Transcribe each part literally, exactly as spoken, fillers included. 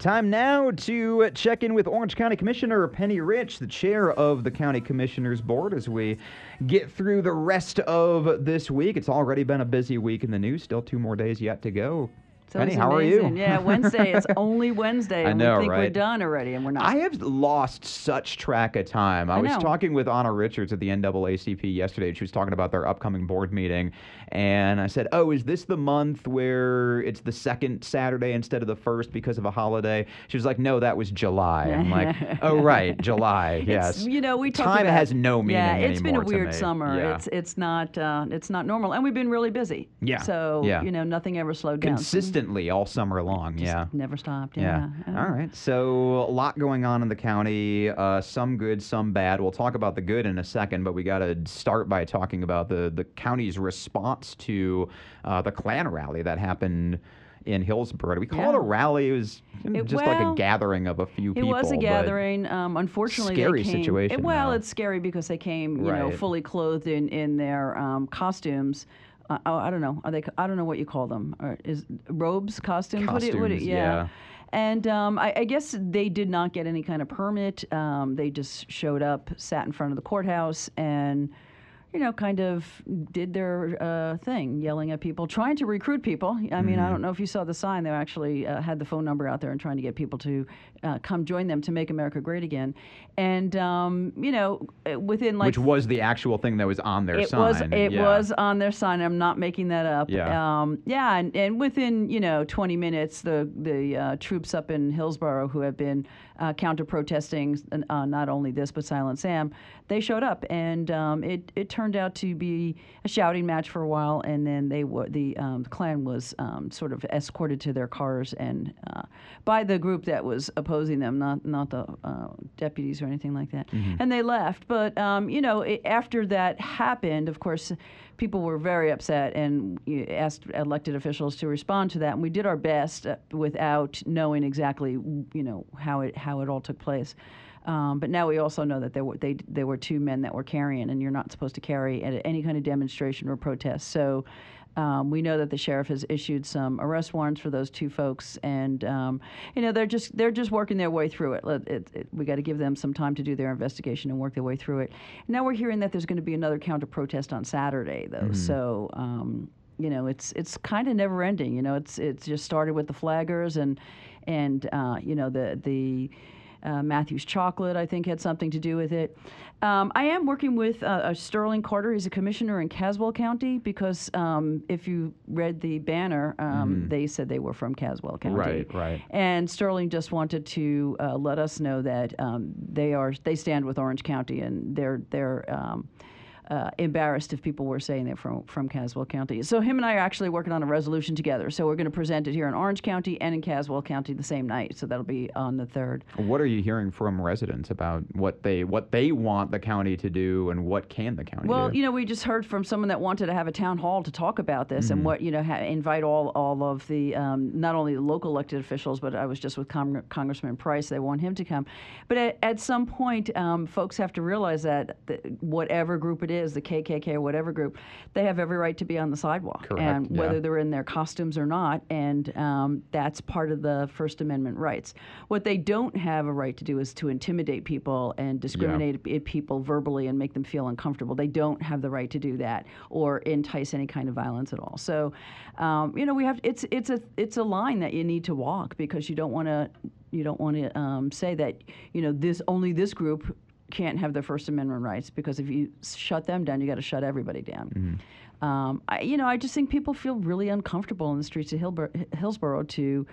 Time now to check in with Orange County Commissioner Penny Rich, the chair of the County Commissioners Board, as we get through the rest of this week. It's already been a busy week in the news. Still two more days yet to go. So Penny, how are you? Yeah, Wednesday. It's only Wednesday, and I know, we think right? we're done already, and we're not. I have lost such track of time. I, I was know. talking with Anna Richards at the N double A C P yesterday. She was talking about their upcoming board meeting, and I said, oh, is this the month where it's the second Saturday instead of the first because of a holiday? She was like, no, that was July. I'm like, oh, right, July, yes. It's, you know, we talk Time about, has no meaning yeah, it's been a anymore to weird me. summer. Yeah. It's it's not uh, it's not normal, and we've been really busy. Yeah, So yeah. you know, nothing ever slowed down. Consistently all summer long, Just yeah. never stopped. Yeah. Yeah. All right. So a lot going on in the county. Uh, some good, some bad. We'll talk about the good in a second, but we got to start by talking about the the county's response to uh, the Klan rally that happened in Hillsborough. Do we call Yeah. it a rally? It was It- just like a well, gathering of a few It people. was a but gathering. Um, unfortunately, scary they came, situation, it- well, though. it's scary because they came, you know, Right. fully clothed in in their um, costumes. Uh, oh, I don't know. Are they? I don't know what you call them. Or is robes, costumes? What do you- what do you- Costumes, yeah. yeah. And um, I, I guess they did not get any kind of permit. Um, they just showed up, sat in front of the courthouse, and you know, kind of did their uh, thing, yelling at people, trying to recruit people. I mean, I don't know if you saw the sign. They actually uh, had the phone number out there and trying to get people to uh, come join them to make America great again. And um, you know, within like Which was the actual thing that was on their it sign. was it yeah. was on their sign. I'm not making that up. Yeah. Um, yeah, and, and within you know twenty minutes, the the uh, troops up in Hillsborough who have been uh, counter protesting uh, not only this but Silent Sam, they showed up, and um, it it turned out to be a shouting match for a while, and then they were the um, the Klan was um, sort of escorted to their cars and uh, by the group that was opposing them, not not the uh, deputies or anything like that, Mm-hmm. and they left. But um, you know, it, after that happened, of course, people were very upset and you asked elected officials to respond to that, and we did our best uh, without knowing exactly, you know, how it how it all took place. Um, but now we also know that there were they there were two men that were carrying, and you're not supposed to carry at any kind of demonstration or protest. So um, we know that the sheriff has issued some arrest warrants for those two folks, and um, you know they're just they're just working their way through it. Let- it, it we got to give them some time to do their investigation and work their way through it. Now we're hearing that there's going to be another counter protest on Saturday, though. So. Um, you know, it's it's kind of never ending. You know, it's it's just started with the flaggers and and uh, you know the the. Uh, Matthew's Chocolate, I think, had something to do with it. Um, I am working with uh, uh, Sterling Carter. He's a commissioner in Caswell County because um, if you read the banner, um, they said they were from Caswell County. Right, right. And Sterling just wanted to uh, let us know that um, they are they stand with Orange County, and they're they're. Um, Uh, embarrassed if people were saying they're from, from Caswell County. So him and I are actually working on a resolution together. So we're going to present it here in Orange County and in Caswell County the same night. So that'll be on the third. What are you hearing from residents about what they what they want the county to do and what can the county Well, do? you know, we just heard from someone that wanted to have a town hall to talk about this and what, you know, ha- invite all all of the, um, not only the local elected officials, but I was just with Con- Congressman Price. They want him to come. But at, at some point, um, folks have to realize that the, whatever group it is, the K K K or whatever group, they have every right to be on the sidewalk. Correct, And yeah. whether they're in their costumes or not, and um, that's part of the First Amendment rights. What they don't have a right to do is to intimidate people and discriminate at people verbally and make them feel uncomfortable. They don't have the right to do that or entice any kind of violence at all. So, um, you know, we have it's it's a it's a line that you need to walk because you don't want to you don't want to um, say that you know this only this group can't have their First Amendment rights, because if you shut them down, you got to shut everybody down. Mm-hmm. Um, I, you know, I just think people feel really uncomfortable in the streets of Hillbor- Hillsborough to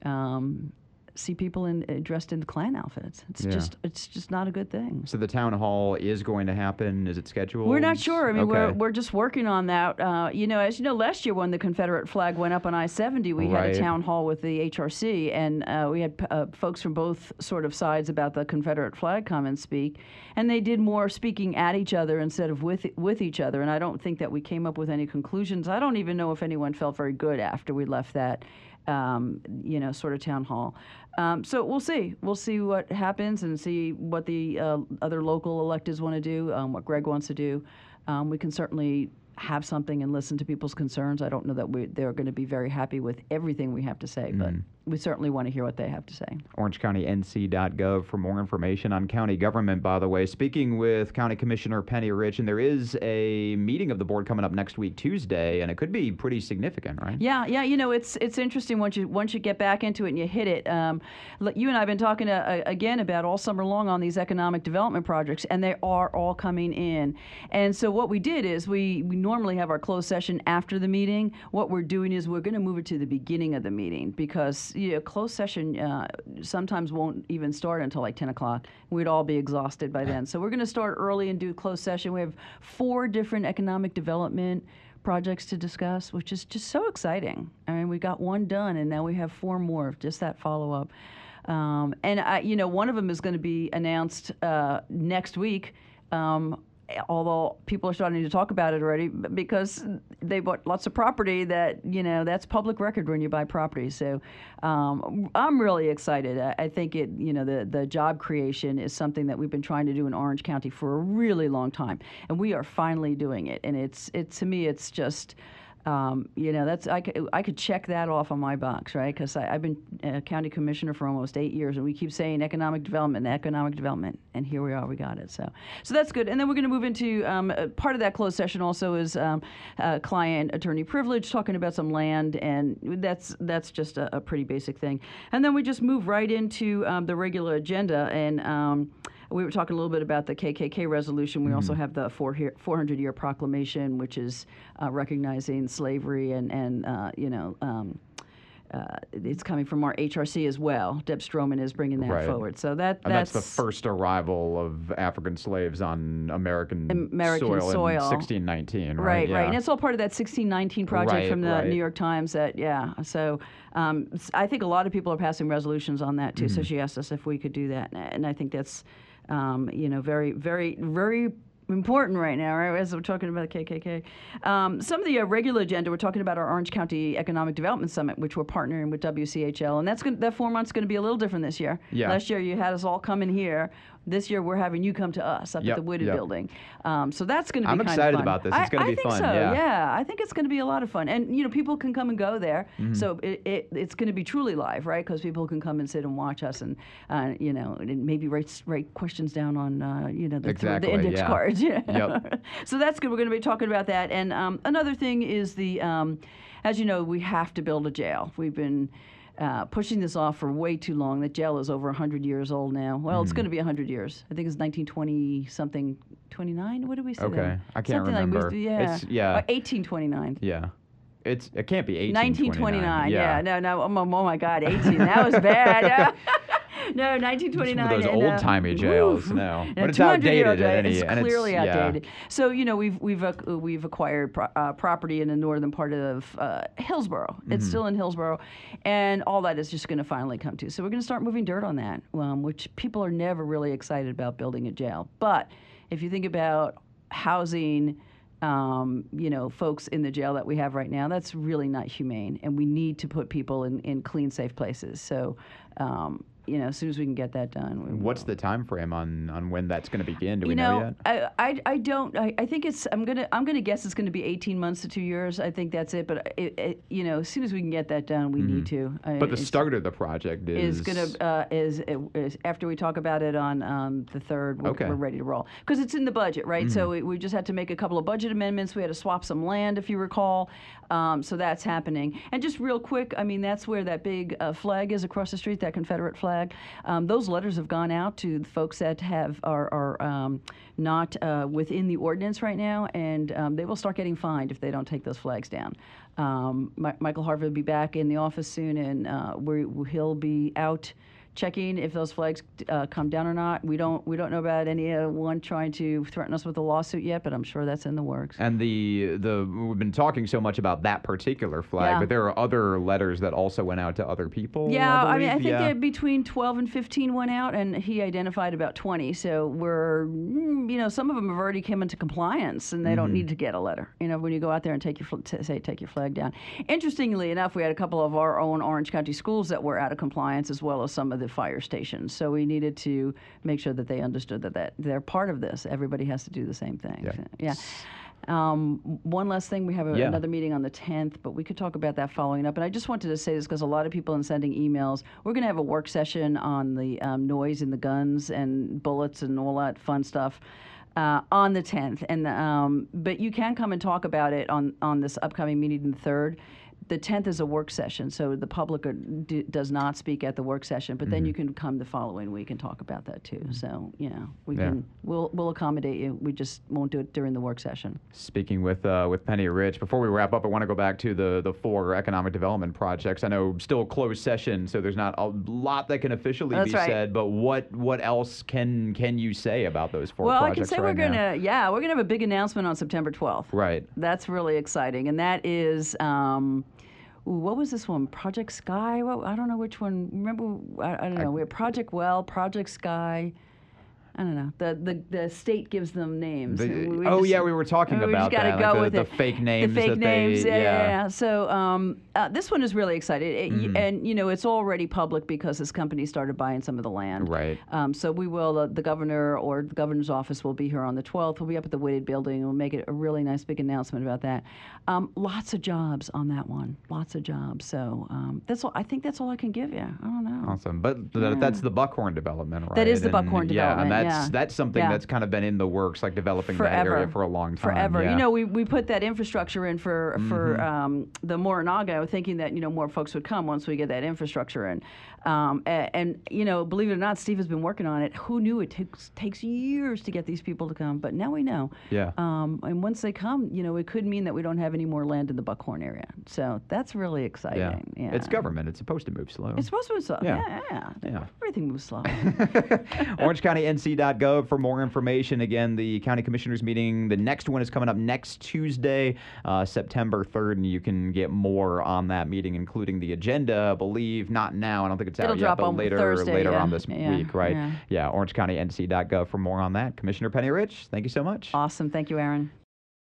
um, see people in uh, dressed in Klan outfits. It's Yeah. just it's just not a good thing. So the town hall is going to happen. Is it scheduled? We're not sure. I mean, we're, Okay. we're just working on that. Uh, you know, as you know, last year when the Confederate flag went up on I seventy, we had Right. a town hall with the H R C, and uh, we had uh, folks from both sort of sides about the Confederate flag come and speak, and they did more speaking at each other instead of with with each other. And I don't think that we came up with any conclusions. I don't even know if anyone felt very good after we left that. Um, you know, sort of town hall. Um, so we'll see. We'll see what happens and see what the uh, other local electeds want to do, um, what Greg wants to do. Um, we can certainly have something and listen to people's concerns. I don't know that we, they're going to be very happy with everything we have to say, but we certainly want to hear what they have to say. orange county n c dot gov for more information on county government, by the way. Speaking with County Commissioner Penny Rich, and there is a meeting of the board coming up next week, Tuesday, and it could be pretty significant, right? Yeah, yeah. You know, it's it's interesting once you once you get back into it and you hit it. Um, you and I have been talking to, uh, again about all summer long on these economic development projects, and they are all coming in. And so what we did is we, we normally have our closed session after the meeting. What we're doing is we're going to move it to the beginning of the meeting because you know, closed session uh, sometimes won't even start until like ten o'clock. We'd all be exhausted by then. So we're going to start early and do closed session. We have four different economic development projects to discuss, which is just so exciting. I mean, we got one done, and now we have four more, just that follow-up. Um, and, I, you know, one of them is going to be announced uh, next week, um, although people are starting to talk about it already because they bought lots of property that, you know, that's public record when you buy property. So um, I'm really excited. I, I think it, you know, the, the job creation is something that we've been trying to do in Orange County for a really long time. And we are finally doing it. And it's, it, to me, it's just... Um, you know, that's I could, I could check that off on my box, right? Because I've been a county commissioner for almost eight years, and we keep saying economic development, economic development, and here we are, we got it. So, so that's good. And then we're going to move into um, uh, part of that closed session. Also is um, uh, client attorney privilege, talking about some land, and that's that's just a, a pretty basic thing. And then we just move right into um, the regular agenda, and um, we were talking a little bit about the K K K resolution. We mm-hmm. also have the four hundred year proclamation, which is uh, recognizing slavery, and, and uh, you know, um, uh, it's coming from our H R C as well. Deb Stroman is bringing that right. forward. So that and that's, that's the first arrival of African slaves on American, American soil, soil in sixteen nineteen. Right, right. Yeah. right. And it's all part of that sixteen nineteen project right, from the right. New York Times. That yeah. So um, I think a lot of people are passing resolutions on that too. Mm-hmm. So she asked us if we could do that, and I think that's. Um, you know, very, very, very important right now, right, as we're talking about the K K K. Um, some of the uh, regular agenda, we're talking about our Orange County Economic Development Summit, which we're partnering with W C H L, and that's gonna, that four months going to be a little different this year. Yeah. Last year you had us all come in here. This year we're having you come to us up yep, at the Whitted yep. building. Um, so that's going to be I'm kind excited of fun. about this. It's going to be I think fun. So, yeah. yeah, I think it's going to be a lot of fun. And, you know, people can come and go there. Mm-hmm. So it, it, it's going to be truly live, right? Because people can come and sit and watch us and, uh, you know, and maybe write, write questions down on, uh, you know, the, exactly, the index yeah. cards. Yeah. Yep. So that's good. We're going to be talking about that. And um, another thing is the, um, as you know, we have to build a jail. We've been... Uh, pushing this off for way too long. The jail is over one hundred years old now. Well, mm. it's going to be one hundred years. I think it's nineteen twenty something, twenty-nine? What did we say? Okay, then? I can't something remember. Like we, yeah, it's, yeah. Uh, eighteen twenty-nine. Yeah. It's It can't be eighteen twenty-nine. nineteen twenty-nine, yeah. yeah. No, no, oh, oh my God, eighteen. That was bad. No, nineteen twenty-nine. Some of those and, uh, old-timey jails, oof. no. Yeah, But it's outdated. Jail, any, it's and clearly it's, outdated. Yeah. So, you know, we've we've uh, we've acquired pro- uh, property in the northern part of uh, Hillsborough. Mm-hmm. It's still in Hillsborough, and all that is just going to finally come to. So we're going to start moving dirt on that, um, which people are never really excited about building a jail. But if you think about housing, um, you know, folks in the jail that we have right now, that's really not humane, and we need to put people in, in clean, safe places. So. Um, You know, as soon as we can get that done. We What's will. the time frame on, on when that's going to begin? Do you we know, know yet? I, I, I don't. I, I think it's. I'm gonna. I'm gonna guess it's going to be eighteen months to two years. I think that's it. But it, it, you know, as soon as we can get that done, we mm-hmm. need to. I, but the start of the project is is gonna uh, is, is after we talk about it on um, the third. We're, okay. we're ready to roll because it's in the budget, right? Mm-hmm. So we, we just had to make a couple of budget amendments. We had to swap some land, if you recall. Um, so that's happening. And just real quick, I mean, that's where that big uh, flag is across the street, that Confederate flag. Um, those letters have gone out to the folks that have are, are um, not uh, within the ordinance right now, and um, they will start getting fined if they don't take those flags down. Um, My- Michael Harvey will be back in the office soon, and uh, we he'll be out checking if those flags uh, come down or not. We don't we don't know about anyone trying to threaten us with a lawsuit yet, but I'm sure that's in the works. And the the we've been talking so much about that particular flag, yeah. but there are other letters that also went out to other people. Yeah, I, I mean, I think yeah. that between twelve and fifteen went out, and he identified about twenty. So we're, you know, some of them have already come into compliance, and they mm-hmm. don't need to get a letter. You know, when you go out there and take your t- say take your flag down. Interestingly enough, we had a couple of our own Orange County schools that were out of compliance, as well as some of the fire stations. So we needed to make sure that they understood that, that they're part of this. Everybody has to do the same thing. Yeah. So, yeah. Um, one last thing, we have a, Yeah. another meeting on the tenth, but we could talk about that following up. And I just wanted to say this because a lot of people are sending emails. We're going to have a work session on the um, noise in the guns and bullets and all that fun stuff uh, on the tenth. And um, but you can come and talk about it on, on this upcoming meeting the third. The tenth is a work session, so the public are, d- does not speak at the work session. But mm-hmm. then you can come the following week and talk about that too. So yeah, we yeah. can we'll we'll accommodate you. We just won't do it during the work session. Speaking with uh, with Penny Rich, before we wrap up, I want to go back to the the four economic development projects. I know still closed session, so there's not a lot that can officially That's be right. said. But what what else can can you say about those four well, projects? Well, I can say right we're now? gonna yeah we're gonna have a big announcement on September twelfth. Right. That's really exciting, and that is. Um, Ooh, what was this one? Project Sky? What, I don't know which one. Remember, I, I don't know. We have Project Well, Project Sky. I don't know. The the, the state gives them names. The, we, we oh just, yeah, we were talking we about just gotta that. Go like with the, it. the fake names. The fake that names. They, yeah, yeah. yeah, yeah. So um, uh, this one is really exciting, it, Mm-hmm. and you know it's already public because this company started buying some of the land. Right. Um, so we will. Uh, the governor or the governor's office will be here on the twelfth. We'll be up at the Whitted Building, and we'll make it a really nice big announcement about that. Um, lots of jobs on that one. Lots of jobs. So um, that's all. I think that's all I can give you. I don't know. Awesome, but th- Yeah. that's the Buckhorn development, right? That is the And, Buckhorn yeah, and development, that's yeah. that's something Yeah. that's kind of been in the works, like developing that Forever. area for a long time. Forever. Yeah. You know, we, we put that infrastructure in for for Mhm. um, the Morinaga, thinking that you know more folks would come once we get that infrastructure in. Um, and, and you know, believe it or not, Steve has been working on it. Who knew it takes takes years to get these people to come? But now we know. Yeah. Um, and once they come, you know, it could mean that we don't have any more land in the Buckhorn area. So that's really exciting. Yeah. Yeah. It's government. It's supposed to move slow. It's supposed to move slow. Yeah. Yeah. yeah, Yeah. Everything moves slow. Orange County N C dot gov for more information. Again, the county commissioners meeting, the next one is coming up next Tuesday, uh, September third, and you can get more on that meeting, including the agenda, I believe. Not now. I don't think it's out It'll yet, drop but on later Thursday, later yeah. on this Yeah, week, right? yeah. Yeah, Orange County N C dot gov for more on that. Commissioner Penny Rich, thank you so much. Awesome. Thank you, Aaron.